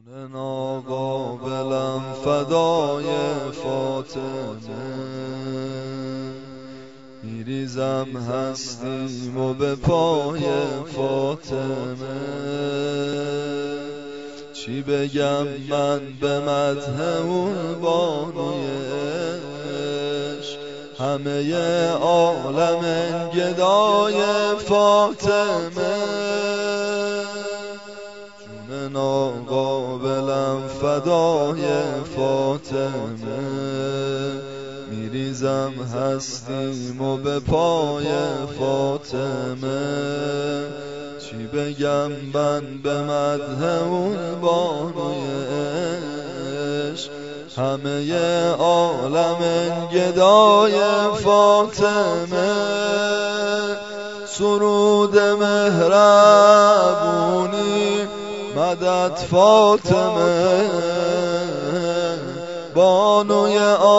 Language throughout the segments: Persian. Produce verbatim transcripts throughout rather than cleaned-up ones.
جون ناقابلم فدای فاطمه، میریزم هستیم و به پای فاطمه. چی بگم من به مدح اون بانوی عشق، همه عالم گدای فاطمه. جون ناقابلم فدای فاطمه، میریزم هستیم و به پای فاطمه. چی بگم من به مدح اون بانوی عشق، همه عالم گدای فاطمه. سرود مهربونی مدد فاطمه، بانوی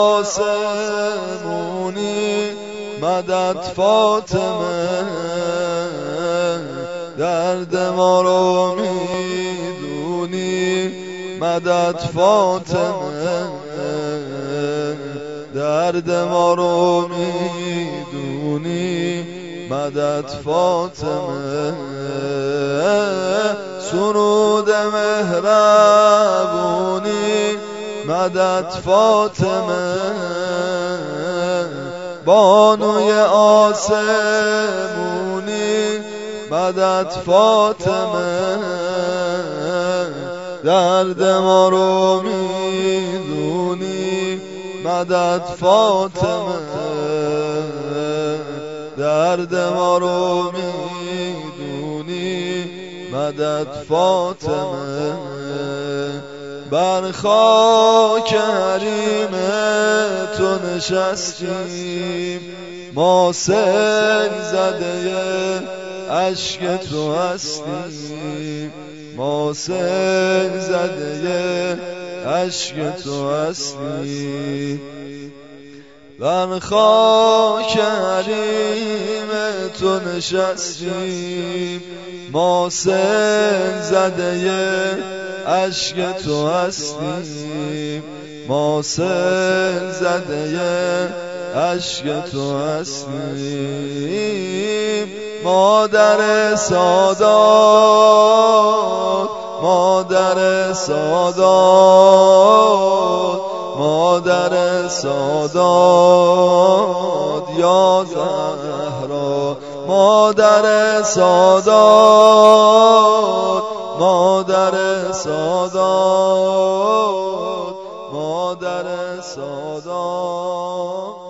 آسمونی مدد فاطمه. درد ما رو میدونی مدد فاطمه، درد ما رو میدونی مدد فاطمه. سرود مهربونی مدد فاطمه، بانوی آسمونی مدد فاطمه. درد ما رو میدونی مدد فاطمه، درد ما رو میدونی مدد فاطمه. بر خاک حریم تو نشستیم، ما سیل زده عشق تو هستیم، ما سیل زده عشق تو هستیم. بر خاک حریم تو نشستیم، ما سیل زده عشق تو هستیم، ما سیل زده عشق تو هستیم. مادر سادات، مادر سادات، مادر سادات یا زهرا. مادر سادات، مادر سادات، مادر سادات.